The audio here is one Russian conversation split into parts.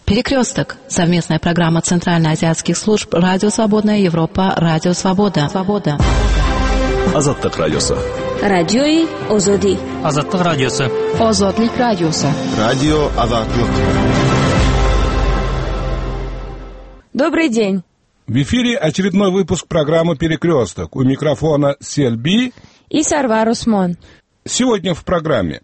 Перекресток. Совместная программа Центральноазиатских служб «Радио Свободная Европа», «Радио Свобода». Азаттык радиосы. Радиои Озоди. Азаттык радиосы. Озодлик радиосы. Радио Азаттык. Добрый день. В эфире очередной выпуск программы «Перекресток». У микрофона Сельби и Сарвар Усмон. Сегодня в программе.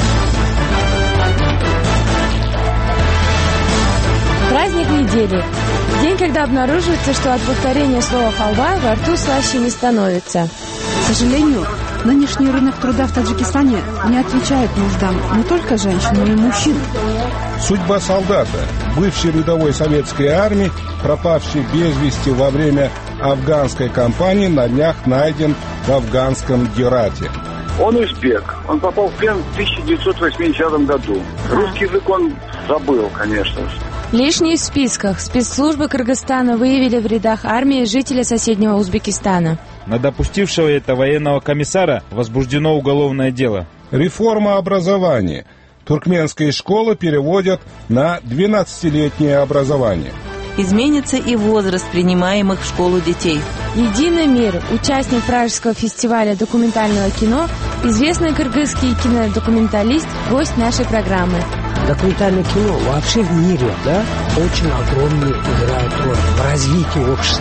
Праздник недели. День, когда обнаруживается, что от повторения слова «халва» во рту слаще не становится. К сожалению, нынешний рынок труда в Таджикистане не отвечает нуждам не только женщин, но и мужчин. Судьба солдата, бывшей рядовой советской армии, пропавший без вести во время афганской кампании, на днях найден в афганском Герате. Он узбек. Он попал в плен в 1980 году. Русский язык он забыл, конечно же. Лишний в списках. Спецслужбы Кыргызстана выявили в рядах армии жителя соседнего Узбекистана. На допустившего это военного комиссара возбуждено уголовное дело. Реформа образования. Туркменские школы переводят на 12-летнее образование. Изменится и возраст принимаемых в школу детей. Единый мир. Участник Пражского фестиваля документального кино, известный кыргызский кинодокументалист, гость нашей программы. Документальное кино вообще в мире, да, очень огромную играет роль в развитии общества.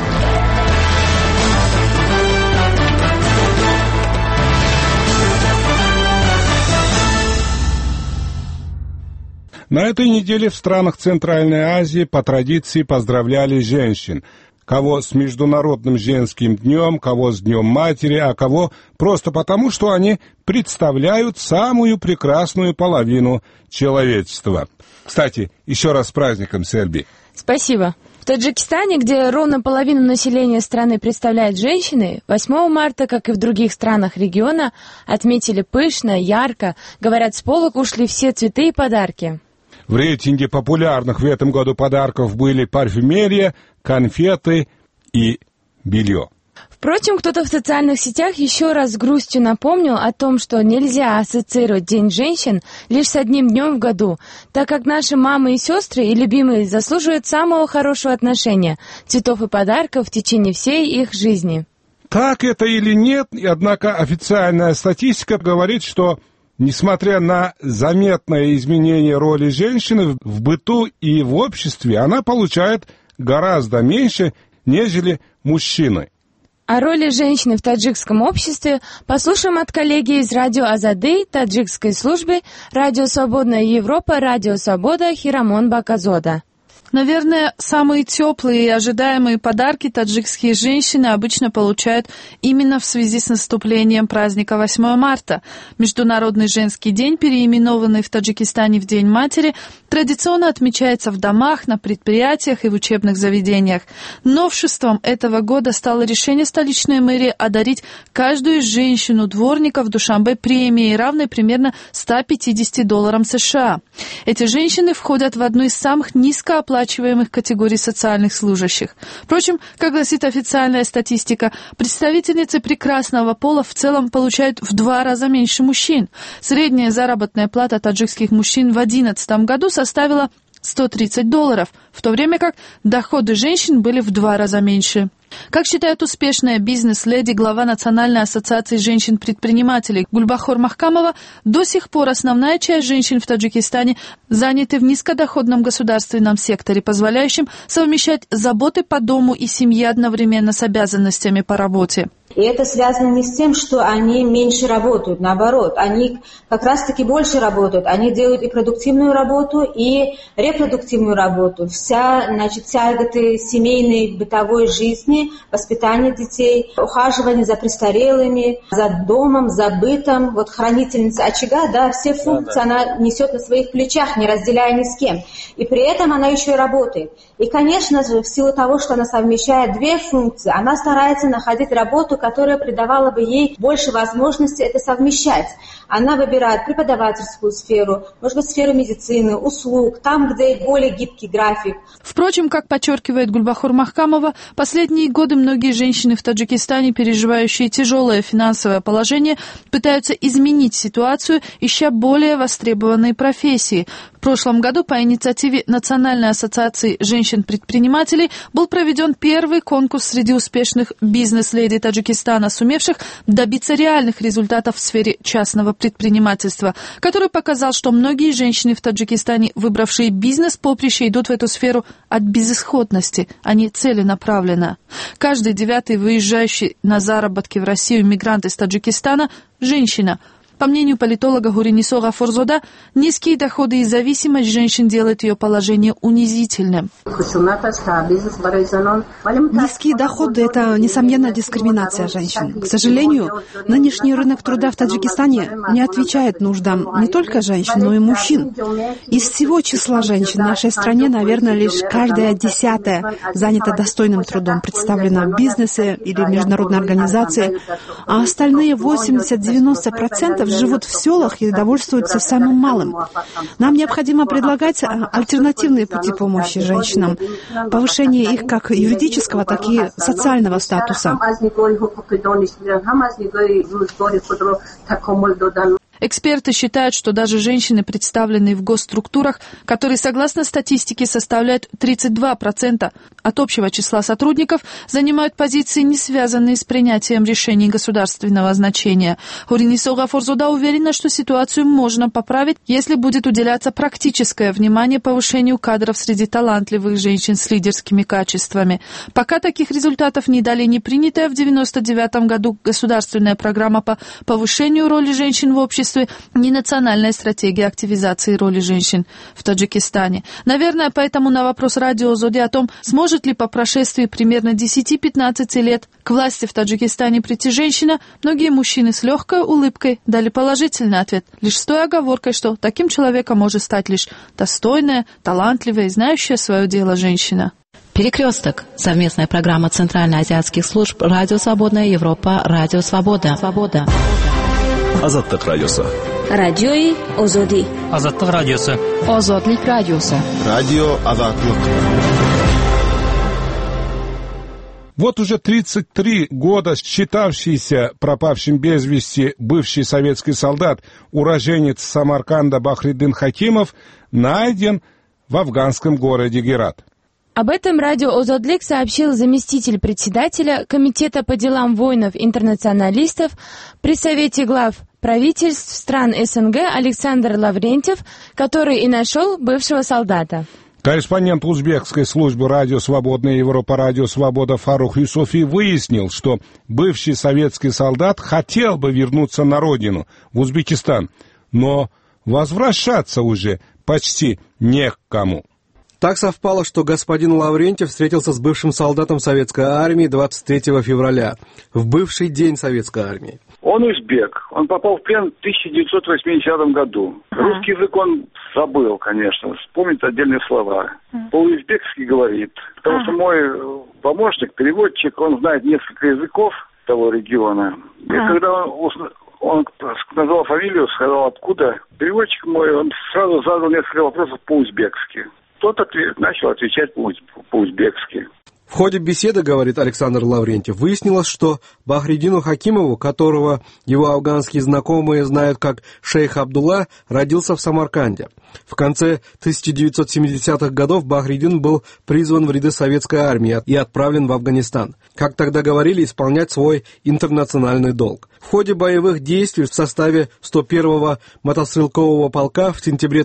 На этой неделе в странах Центральной Азии по традиции поздравляли женщин. Кого с Международным женским днем, кого с Днем матери, а кого просто потому, что они представляют самую прекрасную половину человечества. Кстати, еще раз с праздником, Серби. Спасибо. В Таджикистане, где ровно половину населения страны представляют женщины, 8 марта, как и в других странах региона, отметили пышно, ярко. Говорят, с полок ушли все цветы и подарки. В рейтинге популярных в этом году подарков были парфюмерия, конфеты и белье. Впрочем, кто-то в социальных сетях еще раз с грустью напомнил о том, что нельзя ассоциировать День женщин лишь с одним днем в году, так как наши мамы и сестры и любимые заслуживают самого хорошего отношения, цветов и подарков в течение всей их жизни. Так это или нет, однако официальная статистика говорит, что несмотря на заметное изменение роли женщины в быту и в обществе, она получает гораздо меньше, нежели мужчины. О роли женщины в таджикском обществе послушаем от коллеги из радио Азады, таджикской службы «Радио Свободная Европа», «Радио Свобода» Хирамон Баказода. Наверное, самые теплые и ожидаемые подарки таджикские женщины обычно получают именно в связи с наступлением праздника 8 марта. Международный женский день, переименованный в Таджикистане в День матери, традиционно отмечается в домах, на предприятиях и в учебных заведениях. Новшеством этого года стало решение столичной мэрии одарить каждую женщину-дворника в Душанбе премией, равной примерно $150 США. Эти женщины входят в одну из самых низкооплачиваемых категорий социальных служащих. Впрочем, как гласит официальная статистика, представительницы прекрасного пола в целом получают в 2 раза меньше мужчин. Средняя заработная плата таджикских мужчин в 2011 году составила $130, в то время как доходы женщин были в 2 раза меньше. Как считает успешная бизнес-леди, глава Национальной ассоциации женщин-предпринимателей Гульбахор Махкамова, до сих пор основная часть женщин в Таджикистане заняты в низкодоходном государственном секторе, позволяющем совмещать заботы по дому и семье одновременно с обязанностями по работе. И это связано не с тем, что они меньше работают, наоборот, они как раз-таки больше работают, они делают и продуктивную работу, и репродуктивную работу. Вся тяготы семейной, бытовой жизни, воспитание детей, ухаживание за престарелыми, за домом, за бытом, вот хранительница очага, да, все функции она несет на своих плечах, не разделяя ни с кем. И при этом она еще и работает. И, конечно же, в силу того, что она совмещает 2 функции, она старается находить работу, которая придавала бы ей больше возможности это совмещать. Она выбирает преподавательскую сферу, может быть, сферу медицины, услуг, там, где более гибкий график. Впрочем, как подчеркивает Гульбахор Махкамова, последние годы многие женщины в Таджикистане, переживающие тяжелое финансовое положение, пытаются изменить ситуацию, ища более востребованные профессии. прошлом году по инициативе Национальной ассоциации женщин-предпринимателей был проведен первый конкурс среди успешных бизнес-леди Таджикистана, сумевших добиться реальных результатов в сфере частного предпринимательства, который показал, что многие женщины в Таджикистане, выбравшие бизнес-поприще, идут в эту сферу от безысходности, а не целенаправленно. Каждый 9-й выезжающий на заработки в Россию мигрант из Таджикистана – женщина. По мнению политолога Гуринисо Гафорзода, низкие доходы и зависимость женщин делают ее положение унизительным. Низкие доходы – это, несомненно, дискриминация женщин. К сожалению, нынешний рынок труда в Таджикистане не отвечает нуждам не только женщин, но и мужчин. Из всего числа женщин в нашей стране, наверное, лишь каждая 10-я занята достойным трудом, представлена в бизнесе или международной организации, а остальные 80-90% живут в селах и довольствуются самым малым. Нам необходимо предлагать альтернативные пути помощи женщинам, повышение их как юридического, так и социального статуса. Эксперты считают, что даже женщины, представленные в госструктурах, которые, согласно статистике, составляют 32% от общего числа сотрудников, занимают позиции, не связанные с принятием решений государственного значения. Гуринисо Гафорзода уверена, что ситуацию можно поправить, если будет уделяться практическое внимание повышению кадров среди талантливых женщин с лидерскими качествами. Пока таких результатов не дали ни принятая в 1999 году государственная программа по повышению роли женщин в обществе, ни национальная стратегия активизации роли женщин в Таджикистане. Наверное, поэтому на вопрос радио Зоди о том, сможет ли по прошествии примерно 10-15 лет к власти в Таджикистане прийти женщина, многие мужчины с легкой улыбкой дали положительный ответ, лишь с той оговоркой, что таким человеком может стать лишь достойная, талантливая и знающая свое дело женщина. Перекресток. Совместная программа Центральноазиатских служб «Радио Свободная Европа», «Радио Свобода». Азаттык радиосы. Радиои Озоди. Азаттык радиосы. Озодлик радиосы. Радио Азаттык. Вот уже 33 года считавшийся пропавшим без вести бывший советский солдат, уроженец Самарканда Бахриддин Хакимов, найден в афганском городе Герат. Об этом радио Озодлик сообщил заместитель председателя Комитета по делам воинов-интернационалистов при Совете глав правительств стран СНГ Александр Лаврентьев, который и нашел бывшего солдата. Корреспондент узбекской службы «Радио Свободная Европа», «Радио Свобода» Фарух Юсуфи выяснил, что бывший советский солдат хотел бы вернуться на родину, в Узбекистан, но возвращаться уже почти не к кому. Так совпало, что господин Лаврентьев встретился с бывшим солдатом советской армии 23 февраля, в бывший день советской армии. Он узбек. Он попал в плен в 1980 году. Русский язык он забыл, конечно. Вспомнит отдельные слова. По-узбекски говорит. Потому что мой помощник, переводчик, он знает несколько языков того региона. И когда он назвал фамилию, сказал откуда, переводчик мой, он сразу задал несколько вопросов по-узбекски. Тот начал отвечать по-узбекски. В ходе беседы, говорит Александр Лаврентьев, выяснилось, что Бахриддину Хакимову, которого его афганские знакомые знают как шейх Абдулла, родился в Самарканде. В конце 1970-х годов Бахриддин был призван в ряды советской армии и отправлен в Афганистан. Как тогда говорили, исполнять свой интернациональный долг. В ходе боевых действий в составе 101-го мотострелкового полка в сентябре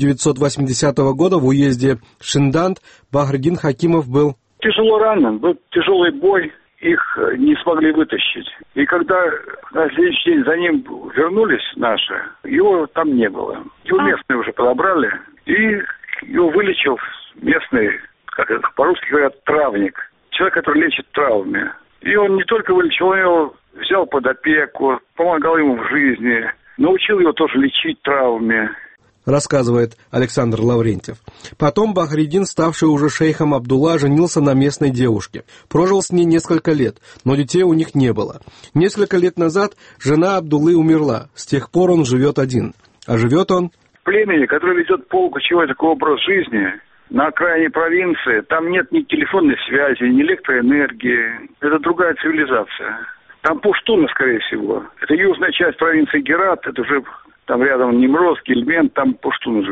1980 года в уезде Шиндант Бахриддин Хакимов был тяжело ранен, был тяжелый бой, их не смогли вытащить. И когда на следующий день за ним вернулись наши, его там не было. Его местные уже подобрали, и его вылечил местный, как это по-русски говорят, травник. Человек, который лечит травмы. И он не только вылечил, он его взял под опеку, помогал ему в жизни, научил его тоже лечить травмы. Рассказывает Александр Лаврентьев. Потом Бахриддин, ставший уже шейхом Абдулла, женился на местной девушке. Прожил с ней несколько лет, но детей у них не было. Несколько лет назад жена Абдуллы умерла. С тех пор он живет один. А живет он в племени, которое ведет полукочевой такой образ жизни, на окраине провинции. Там нет ни телефонной связи, ни электроэнергии. Это другая цивилизация. Там пуштуны, скорее всего. Это южная часть провинции Герат, это уже... Там рядом Немроз, Гельмент, там пуштуны живут.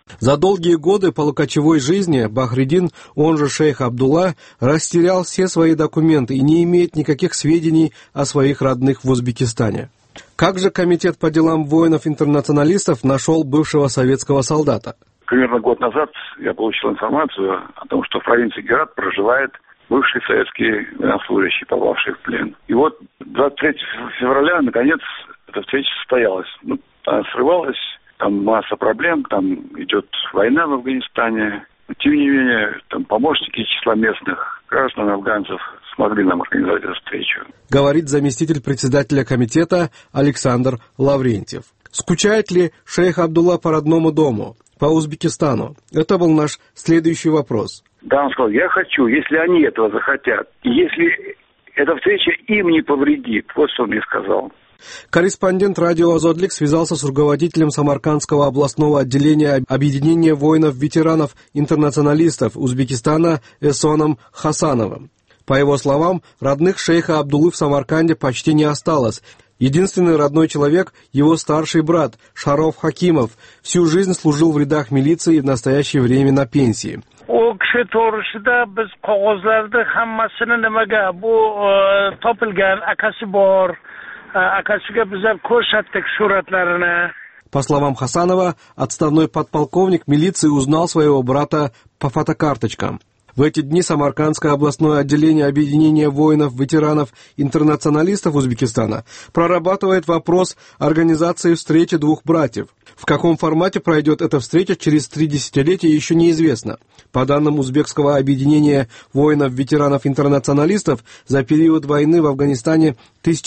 За долгие годы полукочевой жизни Бахридин, он же шейх Абдулла, растерял все свои документы и не имеет никаких сведений о своих родных в Узбекистане. Как же Комитет по делам воинов-интернационалистов нашел бывшего советского солдата? Примерно год назад я получил информацию о том, что в провинции Герат проживает бывший советский военнослужащий, попавший в плен. И вот 23 февраля, наконец, эта встреча состоялась. Она срывалась, там масса проблем, там идет война в Афганистане. Но, тем не менее, там помощники из числа местных граждан афганцев смогли нам организовать эту встречу. Говорит заместитель председателя комитета Александр Лаврентьев. Скучает ли шейх Абдулла по родному дому, по Узбекистану? Это был наш следующий вопрос. Да, он сказал, я хочу, если они этого захотят, и если эта встреча им не повредит. Вот что он мне сказал. Корреспондент радио «Азодлик» связался с руководителем Самаркандского областного отделения Объединения воинов-ветеранов-интернационалистов Узбекистана Эсоном Хасановым. По его словам, родных шейха Абдуллы в Самарканде почти не осталось. Единственный родной человек – его старший брат Шароф Хакимов. Всю жизнь служил в рядах милиции и в настоящее время на пенсии. O kishi to'g'risida biz qog'ozlarda hammasini nimaga bu topilgan akasi bor. Akasiga bizlar ko'rsatdik suratlarini. По словам Хасанова, отставной подполковник милиции узнал своего брата по фотокарточкам. В эти дни Самаркандское областное отделение Объединения воинов-ветеранов-интернационалистов Узбекистана прорабатывает вопрос организации встречи двух братьев. В каком формате пройдет эта встреча через 3 десятилетия, еще неизвестно. По данным Узбекского объединения воинов-ветеранов-интернационалистов, за период войны в Афганистане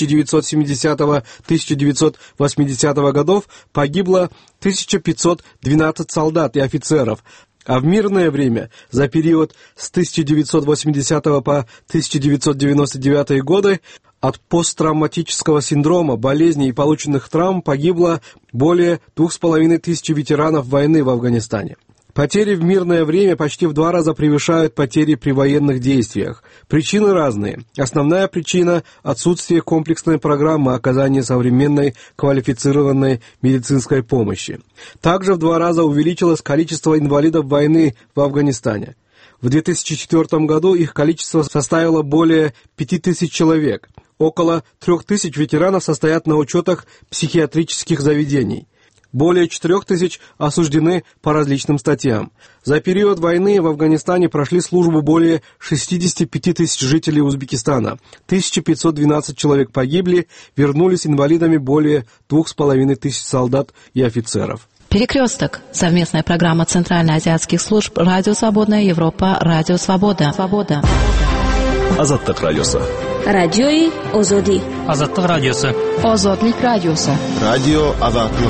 1970-1980 годов погибло 1512 солдат и офицеров, а в мирное время, за период с 1980 по 1999 годы, от посттравматического синдрома, болезней и полученных травм погибло более 2500 ветеранов войны в Афганистане. Потери в мирное время почти в 2 раза превышают потери при военных действиях. Причины разные. Основная причина – отсутствие комплексной программы оказания современной квалифицированной медицинской помощи. Также в 2 раза увеличилось количество инвалидов войны в Афганистане. В 2004 году их количество составило более 5000 человек. Около 3000 ветеранов состоят на учетах психиатрических заведений. Более 4000 осуждены по различным статьям. За период войны в Афганистане прошли службу более 65 тысяч жителей Узбекистана. 1512 человек погибли, вернулись инвалидами более 2500 солдат и офицеров. Перекресток. Совместная программа Центральноазиатских служб «Радио Свободная Европа», «Радио Свобода». Азаттык радиосы. Радиои Озоди. Азаттык радиосы. Озодлик радиосы. Радио Азаттык.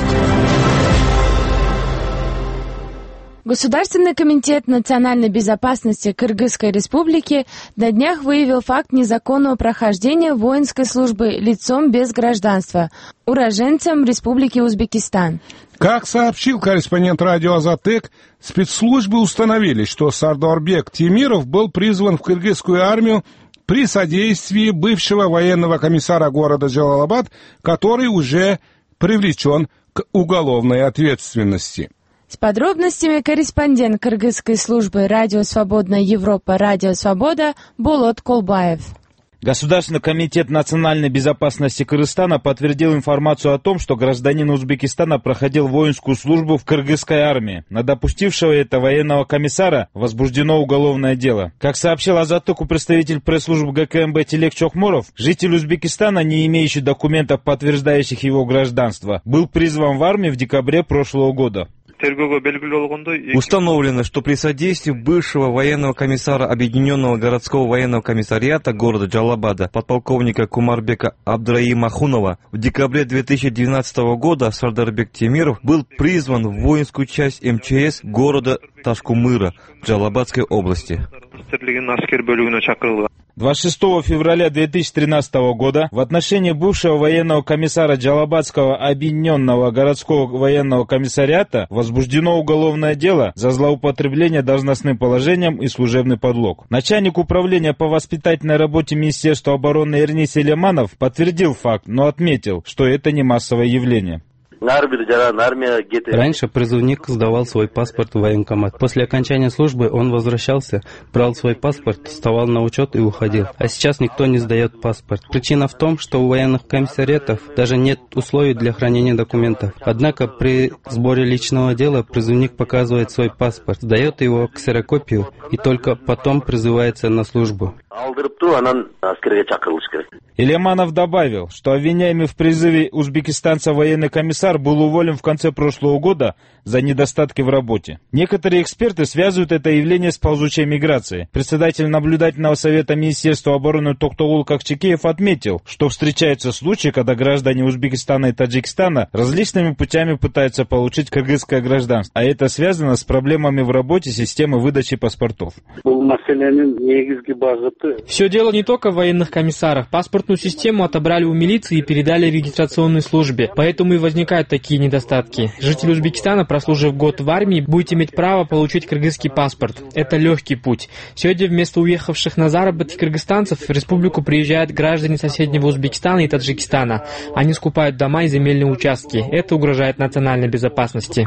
Государственный комитет национальной безопасности Кыргызской республики на днях выявил факт незаконного прохождения воинской службы лицом без гражданства, уроженцем Республики Узбекистан. Как сообщил корреспондент радио «Азаттык», спецслужбы установили, что Сардорбек Тимиров был призван в кыргызскую армию при содействии бывшего военного комиссара города Джалалабад, который уже привлечен к уголовной ответственности. С подробностями корреспондент кыргызской службы «Радио Свободная Европа», «Радио Свобода» Болот Колбаев. Государственный комитет национальной безопасности Кыргызстана подтвердил информацию о том, что гражданин Узбекистана проходил воинскую службу в кыргызской армии. На допустившего это военного комиссара возбуждено уголовное дело. Как сообщил Азаттыку представитель пресс-службы ГКМБ Телек Чохморов, житель Узбекистана, не имеющий документов, подтверждающих его гражданство, был призван в армию в декабре прошлого года. Установлено, что при содействии бывшего военного комиссара Объединенного городского военного комиссариата города Джалалабада подполковника Кумарбека Абдраимахунова в декабре 2012 года Сардарбек Тимиров был призван в воинскую часть МЧС города Ташкумыра Джалалабадской области. 26 февраля 2013 года в отношении бывшего военного комиссара Джалалабадского объединенного городского военного комиссариата возбуждено уголовное дело за злоупотребление должностным положением и служебный подлог. Начальник управления по воспитательной работе Министерства обороны Эрнис Элеманов подтвердил факт, но отметил, что это не массовое явление. Раньше призывник сдавал свой паспорт в военкомат. После окончания службы он возвращался, брал свой паспорт, вставал на учет и уходил. А сейчас никто не сдает паспорт. Причина в том, что у военных комиссариатов даже нет условий для хранения документов. Однако при сборе личного дела призывник показывает свой паспорт, сдает его ксерокопию и только потом призывается на службу. Илеманов добавил, что обвиняемый в призыве узбекистанца военный комиссар был уволен в конце прошлого года за недостатки в работе. Некоторые эксперты связывают это явление с ползучей миграцией. Председатель наблюдательного совета Министерства обороны Токтоул Какчикеев отметил, что встречаются случаи, когда граждане Узбекистана и Таджикистана различными путями пытаются получить кыргызское гражданство, а это связано с проблемами в работе системы выдачи паспортов. Все дело не только в военных комиссарах. Паспортную систему отобрали у милиции и передали регистрационной службе. Поэтому и возникают такие недостатки. Житель Узбекистана, прослужив год в армии, будет иметь право получить кыргызский паспорт. Это легкий путь. Сегодня вместо уехавших на заработки кыргызстанцев в республику приезжают граждане соседнего Узбекистана и Таджикистана. Они скупают дома и земельные участки. Это угрожает национальной безопасности.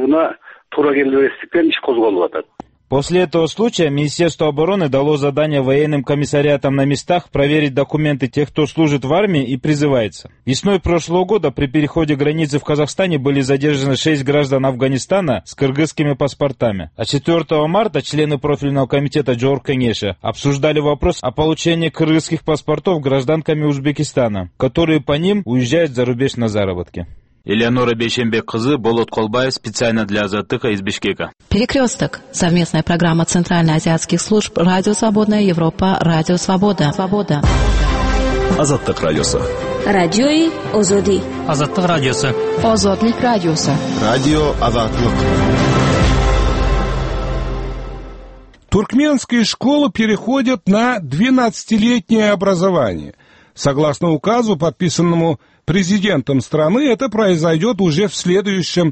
После этого случая Министерство обороны дало задание военным комиссариатам на местах проверить документы тех, кто служит в армии и призывается. Весной прошлого года при переходе границы в Казахстане были задержаны 6 граждан Афганистана с кыргызскими паспортами. А 4 марта члены профильного комитета Джор Кенеша обсуждали вопрос о получении кыргызских паспортов гражданками Узбекистана, которые по ним уезжают за рубеж на заработки. Элеонора Бейшембек-кызы, Болот Колбаев, специально для Азаттыка из Бишкека. Перекресток. Совместная программа Центральноазиатских служб «Радио Свободная Европа», «Радио Свобода». Азаттык радиосы. Радиои Озоди. Азаттык радиосы. Озодлик радиосы. Радио Азаттык. Туркменские школы переходят на 12-летнее образование. Согласно указу, подписанному президентом страны, это произойдет уже в следующем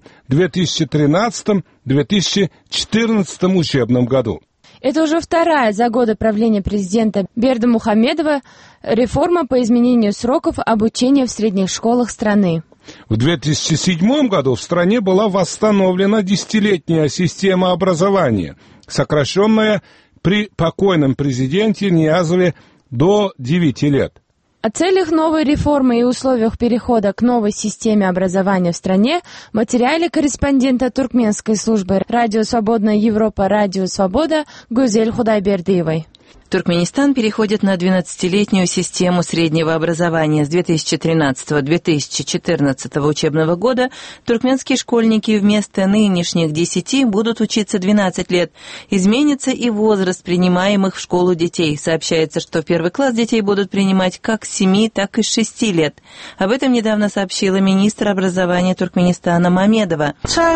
2013-2014 учебном году. Это уже вторая за годы правления президента Бердымухамедова реформа по изменению сроков обучения в средних школах страны. В 2007 году в стране была восстановлена 10-летняя система образования, сокращенная при покойном президенте Ниязове до 9 лет. О целях новой реформы и условиях перехода к новой системе образования в стране в материале корреспондента туркменской службы «Радио Свободная Европа», «Радио Свобода» Гузель Худайбердиевой. Туркменистан переходит на 12-летнюю систему среднего образования. С 2013-2014 учебного года туркменские школьники вместо нынешних 10 будут учиться 12 лет. Изменится и возраст принимаемых в школу детей. Сообщается, что в первый класс детей будут принимать как с 7, так и с 6 лет. Об этом недавно сообщила министр образования Туркменистана Мамедова.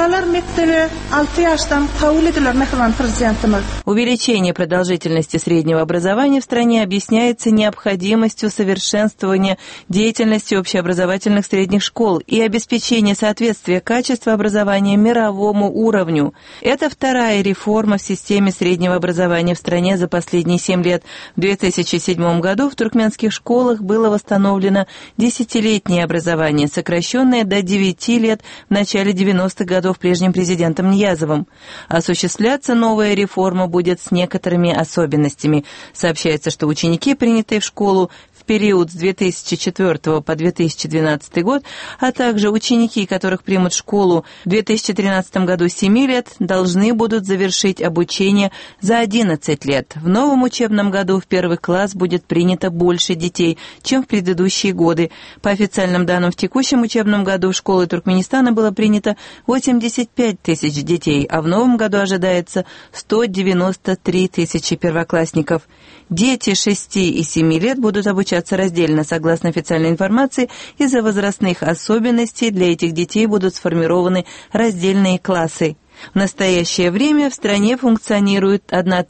Увеличение продолжительности среднего образования в стране объясняется необходимостью совершенствования деятельности общеобразовательных средних школ и обеспечения соответствия качества образования мировому уровню. Это вторая реформа в системе среднего образования в стране за последние 7 лет. В 2007 году в туркменских школах было восстановлено 10-летнее образование, сокращенное до 9 лет в начале 90-х годов прежним президентом Ниязовым. Осуществляться новая реформа будет с некоторыми особенностями. Сообщается, что ученики, принятые в школу в период с 2004 по 2012 год, а также ученики, которых примут в школу в 2013 году 7 лет, должны будут завершить обучение за 11 лет. В новом учебном году в первый класс будет принято больше детей, чем в предыдущие годы. По официальным данным, в текущем учебном году в школы Туркменистана было принято 85 тысяч детей, а в новом году ожидается 193 тысячи первоклассников. Дети 6 и 7 лет будут обучаться раздельно. Согласно официальной информации, из-за возрастных особенностей для этих детей будут сформированы раздельные классы. В настоящее время в стране функционирует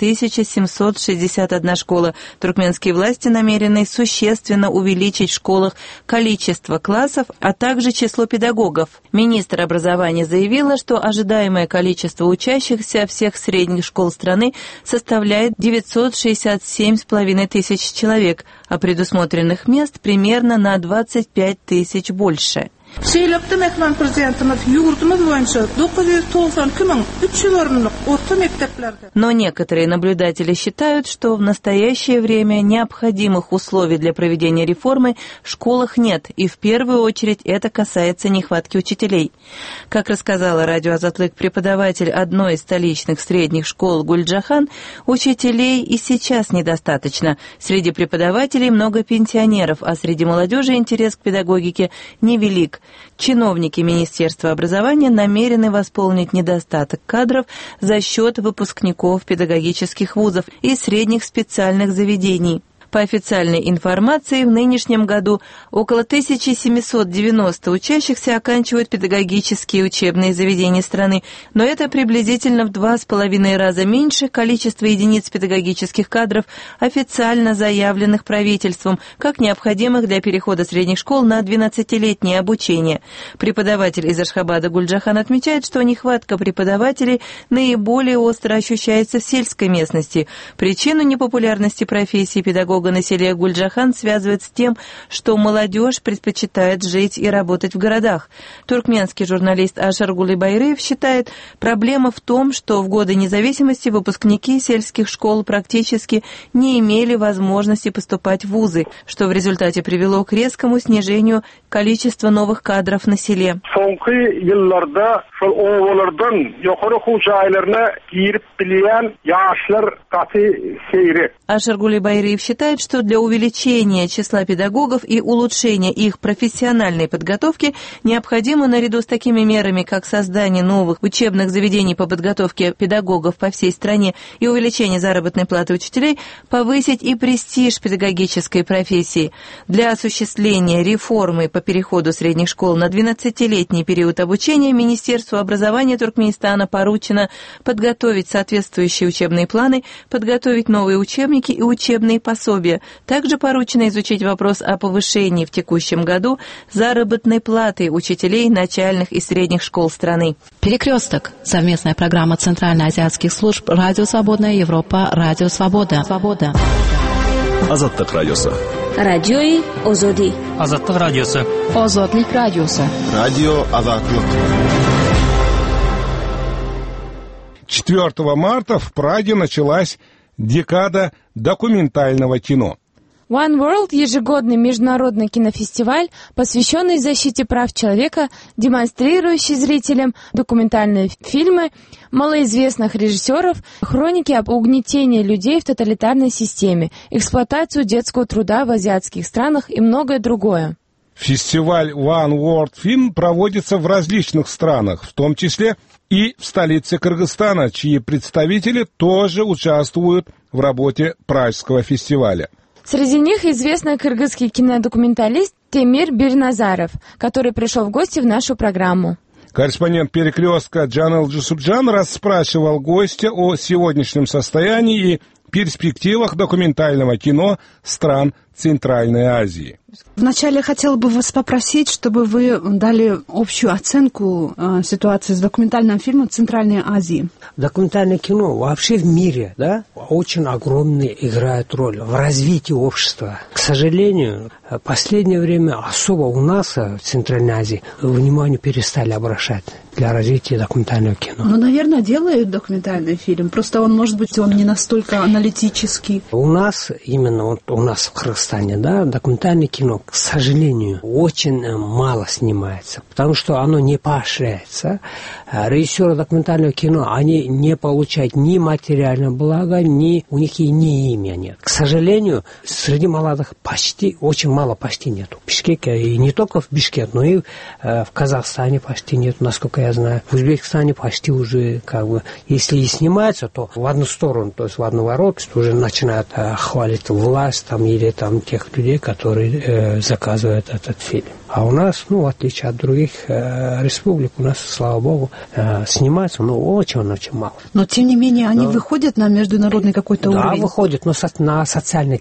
1761 школа. Туркменские власти намерены существенно увеличить в школах количество классов, а также число педагогов. Министр образования заявила, что ожидаемое количество учащихся всех средних школ страны составляет 967,5 тысяч человек, а предусмотренных мест примерно на 25 тысяч больше. Şeýlepde mehman prezidentimiz ýurdumyz boýunça 992 orunluk orta mekteplerde. Но некоторые наблюдатели считают, что в настоящее время необходимых условий для проведения реформы в школах нет, и в первую очередь это касается нехватки учителей. Как рассказала радио Азатлык преподаватель одной из столичных средних школ Гульджахан, учителей и сейчас недостаточно. Среди преподавателей много пенсионеров, а среди молодежи интерес к педагогике невелик. Чиновники Министерства образования намерены восполнить недостаток кадров за счет выпускников педагогических вузов и средних специальных заведений. По официальной информации, в нынешнем году около 1790 учащихся оканчивают педагогические учебные заведения страны, но это приблизительно в 2,5 раза меньше количества единиц педагогических кадров, официально заявленных правительством, как необходимых для перехода средних школ на 12-летнее обучение. Преподаватель из Ашхабада Гульджахан отмечает, что нехватка преподавателей наиболее остро ощущается в сельской местности. Причину непопулярности профессии педагога на селе Гульджахан связывает с тем, что молодежь предпочитает жить и работать в городах. Туркменский журналист Ашар Гулибайрыев считает, проблема в том, что в годы независимости выпускники сельских школ практически не имели возможности поступать в вузы, что в результате привело к резкому снижению количества новых кадров на селе. Ашар Гулибайрыев считает, что для увеличения числа педагогов и улучшения их профессиональной подготовки необходимо наряду с такими мерами, как создание новых учебных заведений по подготовке педагогов по всей стране и увеличение заработной платы учителей, повысить и престиж педагогической профессии. Для осуществления реформы по переходу средних школ на 12-летний период обучения Министерству образования Туркменистана поручено подготовить соответствующие учебные планы, подготовить новые учебники и учебные пособия. Также поручено изучить вопрос о повышении в текущем году заработной платы учителей начальных и средних школ страны. Перекресток. Совместная программа Центральноазиатских служб «Радио Свободная Европа», «Радио Свобода». Азаттык радиосы. Радиои Озоди. Азаттык радиосы. Озодлик радиосы. Радио Азаттык. 4 марта в Праге началась декада документального кино. One World – ежегодный международный кинофестиваль, посвященный защите прав человека, демонстрирующий зрителям документальные фильмы малоизвестных режиссеров, хроники об угнетении людей в тоталитарной системе, эксплуатацию детского труда в азиатских странах и многое другое. Фестиваль One World Film проводится в различных странах, в том числе и в столице Кыргызстана, чьи представители тоже участвуют в работе Пражского фестиваля. Среди них известный кыргызский кинодокументалист Темир Бирназаров, который пришел в гости в нашу программу. Корреспондент «Перекрестка» Джанел Джусупджан расспрашивал гостя о сегодняшнем состоянии и перспективах документального кино стран Центральной Азии. Вначале я хотела бы вас попросить, чтобы вы дали общую оценку ситуации с документальным фильмом в Центральной Азии. Документальное кино вообще в мире, да, очень огромную играет роль в развитии общества. К сожалению, в последнее время особо у нас в Центральной Азии внимание перестали обращать для развития документального кино. Ну, наверное, делают документальный фильм, просто он, может быть, он не настолько аналитический. У нас, именно вот у нас в Кыргызстане, да, документальное кино, к сожалению, очень мало снимается, потому что оно не поощряется. Режиссеры документального кино, они не получают ни материального блага, ни у них и ни имя нет. К сожалению, среди молодых почти, очень мало, почти нету. В Бишкеке, и не только в Бишкеке, но и в Казахстане почти нет, насколько я знаю. В Узбекистане почти уже, как бы, если и снимается, то в одну сторону, то есть в одну ворот, уже начинают хвалить власть там, или там тех людей, которые заказывают этот фильм. А у нас, ну, в отличие от других республик, у нас, слава богу, снимается, но очень-очень мало. Но, тем не менее, они выходят на международный какой-то уровень? Да, выходят, но на социальные темы.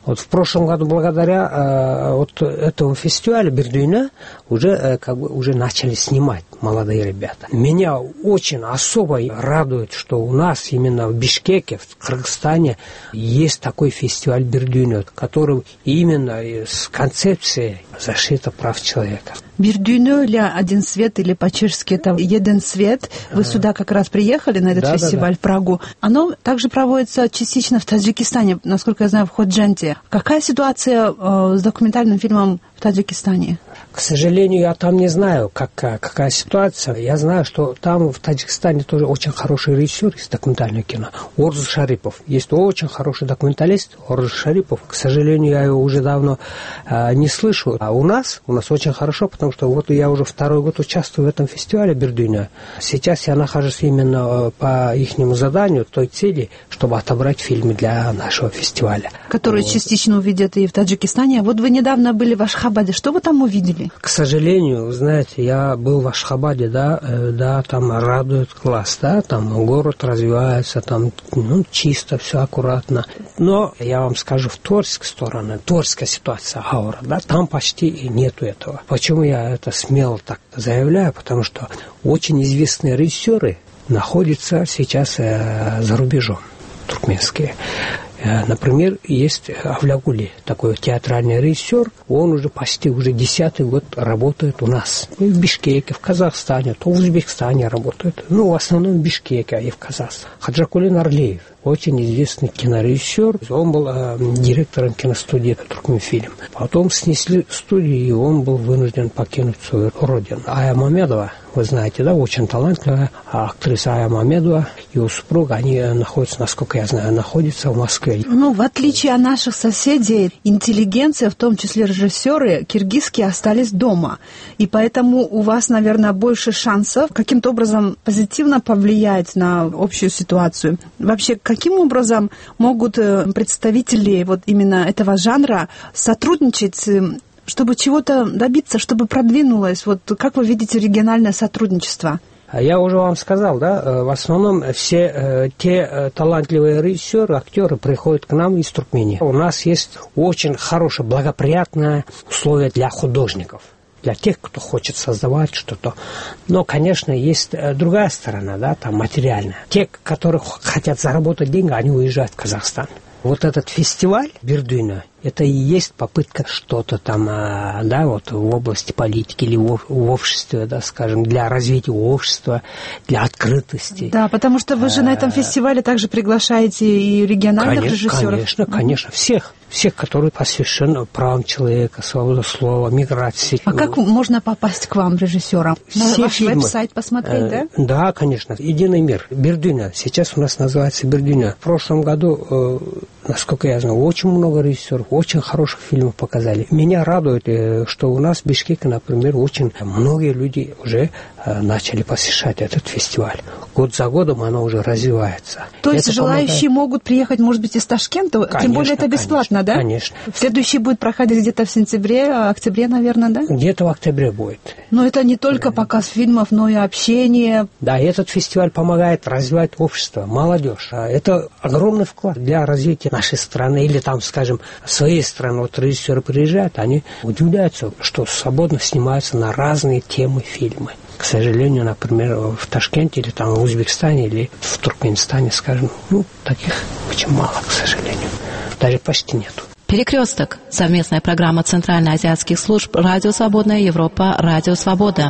Вот в прошлом году благодаря вот этому фестивалю Бердюйна уже уже начали снимать молодые ребята. Меня очень особо радует, что у нас именно в Бишкеке, в Кыргызстане, есть такой фестиваль Бердюйна, который именно с концепцией защиты прав человека. Бердюйна или один свет, или по-чешски это един свет. Вы сюда как раз приехали на этот фестиваль в Прагу. Оно также проводится частично в Таджикистане, насколько я знаю, в Ходженте. Какая ситуация с документальным фильмом в Таджикистане? К сожалению, я там не знаю, какая ситуация. Я знаю, что там в Таджикистане тоже очень хороший режиссер из документального кино. Орзу Шарипов. Есть очень хороший документалист Орзу Шарипов. К сожалению, я его уже давно не слышу. А у нас очень хорошо, потому что вот я уже второй год участвую в этом фестивале Бердюйна. Сейчас я нахожусь именно по ихнему заданию, той цели, чтобы отобрать фильмы для нашего фестиваля. Которые частично увидят и в Таджикистане. Вот вы недавно были в Ашхабаде. Что вы там увидели? К сожалению, знаете, я был в Ашхабаде, да, там радует глаз, да, там город развивается, там чисто, все аккуратно. Но я вам скажу, в Торской стороне, Торская ситуация, аура, да, там почти нету этого. Почему я это смело так заявляю? Потому что очень известные режиссеры находятся сейчас за рубежом, туркменские. Например, есть Авлягули, такой театральный режиссер, он уже почти 10-й год работает у нас. И в Бишкеке, в Казахстане, то в Узбекистане работает. В основном в Бишкеке и в Казахстане. Хаджакулин Арлеев, очень известный кинорежиссер. Он был директором киностудии «Туркменфильм». Потом снесли студию, и он был вынужден покинуть свою родину. Ая Мамедова, вы знаете, да, очень талантливая актриса Ая Мамедова, его супруг, они находятся, насколько я знаю, находятся в Москве. В отличие от наших соседей, интеллигенция, в том числе режиссеры, киргизские остались дома. И поэтому у вас, наверное, больше шансов каким-то образом позитивно повлиять на общую ситуацию. Вообще, каким образом могут представители вот именно этого жанра сотрудничать, чтобы чего-то добиться, чтобы продвинулось? Вот как вы видите региональное сотрудничество? Я уже вам сказал, да, в основном все те талантливые режиссеры, актеры приходят к нам из Туркмении. У нас есть очень хорошее, благоприятное условие для художников, для тех, кто хочет создавать что-то. Но, конечно, есть другая сторона, да, там материальная. Те, которые хотят заработать деньги, они уезжают в Казахстан. Вот этот фестиваль Бердюйна, это и есть попытка что-то там, да, вот в области политики или в обществе, да, скажем, для развития общества, для открытости. Да, потому что вы же на этом фестивале также приглашаете и региональных режиссеров. Конечно, всех, которые посвящены правам человека, свободе слова, миграции. А как можно попасть к вам, режиссерам? На ваш веб-сайт посмотреть, да? Да, конечно. «Единый мир». Бердюйна. Сейчас у нас называется Бердюйна. В прошлом году, насколько я знаю, очень много режиссеров, очень хороших фильмов показали. Меня радует, что у нас в Бишкеке, например, очень многие люди уже начали посещать этот фестиваль. Год за годом оно уже развивается. То есть желающие могут приехать, может быть, из Ташкента? Конечно, тем более это бесплатно, да? Конечно. Следующий будет проходить где-то в сентябре, октябре, наверное, да? Где-то в октябре будет. Но это не только показ фильмов, но и общение. Да, этот фестиваль помогает развивать общество, молодежь. Это огромный вклад для развития нашей страны или там, скажем, своей страны. Вот режиссеры приезжают, они удивляются, что свободно снимаются на разные темы фильмы. К сожалению, например, в Ташкенте или там в Узбекистане или в Туркменистане, скажем, таких очень мало, к сожалению. Даже почти нету. «Перекресток» — совместная программа Центральноазиатских служб «Радио Свободная Европа», «Радио Свобода».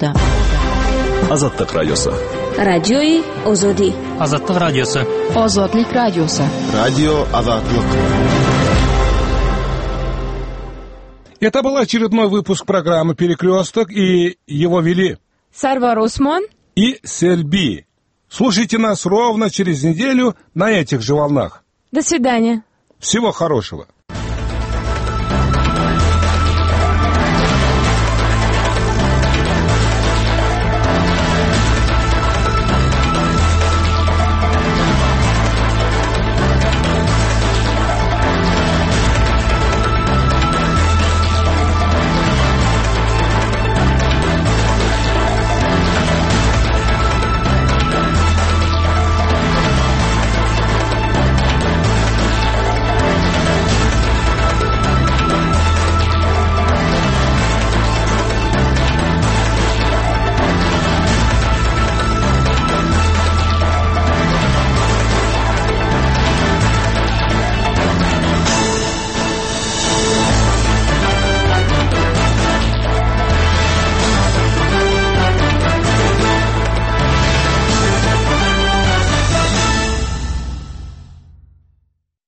Азаттык радиосы. Радиои Озоди. Азаттык радиосы. Озодлик радиосы. Радио Азаттык. Это был очередной выпуск программы «Перекресток», и его вели Сарвар Осман и Сельби. Слушайте нас ровно через неделю на этих же волнах. До свидания. Всего хорошего.